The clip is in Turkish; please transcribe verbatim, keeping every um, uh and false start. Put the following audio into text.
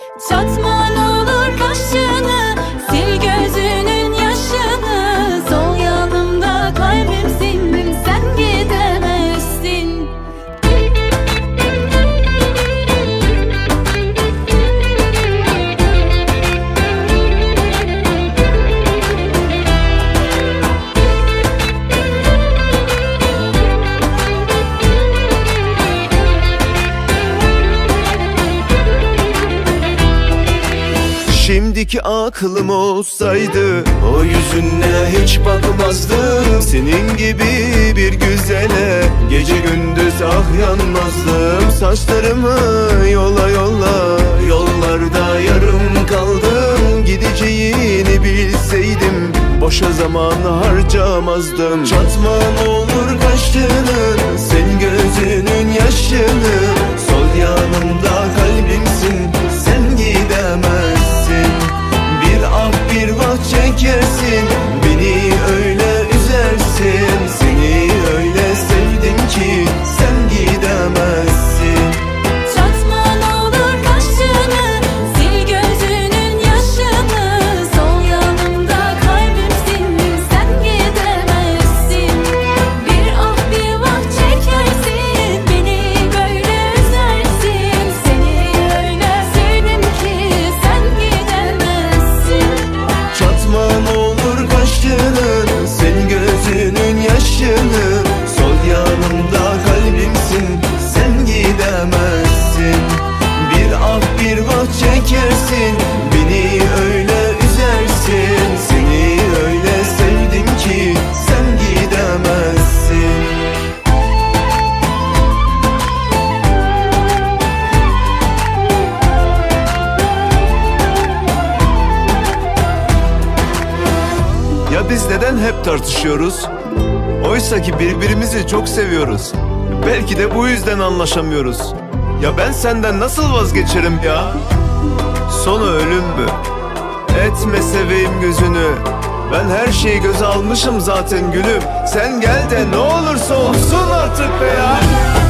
Çatman olur kaşını, sil gözünün yaşını. Sol yanımda kalbimsin, sen gidemezsin. Şimdiki aklım olsaydı o yüzüne hiç bakmazdım. Senin gibi bir güzele gece gündüz ah yanmazdım. Saçlarımı yola yola yollarda yarım kaldım. Gideceğini bilseydim boşa zaman harcamazdım. Çatman olur kaşını, sen gözünün yaşını. Sol yanımda kalbimsin, sen gidemezsin. Bir ah bir vah çekersin, beni öyle üzersin. Seni öyle sevdim ki sen gidemezsin. Çatman olur kaşını, sil gözünün yaşını. Sol yanımda kalbimsin, sen gidemezsin. Bir ah bir vah çekersin, beni böyle üzersin. Seni öyle sevdim ki sen gidemezsin. Çatman olur kaşının, sen gözünün yaşını. Sol yanımda kalbimsin, sen gidemezsin. Bir ah bir vah çekersin, beni öyle üzersin. Seni öyle sevdim ki sen gidemezsin. Ya biz neden hep tartışıyoruz? Oysa ki birbirimizi çok seviyoruz. Belki de bu yüzden anlaşamıyoruz. Ya ben senden nasıl vazgeçerim ya? Sonu ölüm mü? Etme seveyim gözünü. Ben her şeyi göze almışım zaten gülüm. Sen gel de ne olursa olsun artık be ya.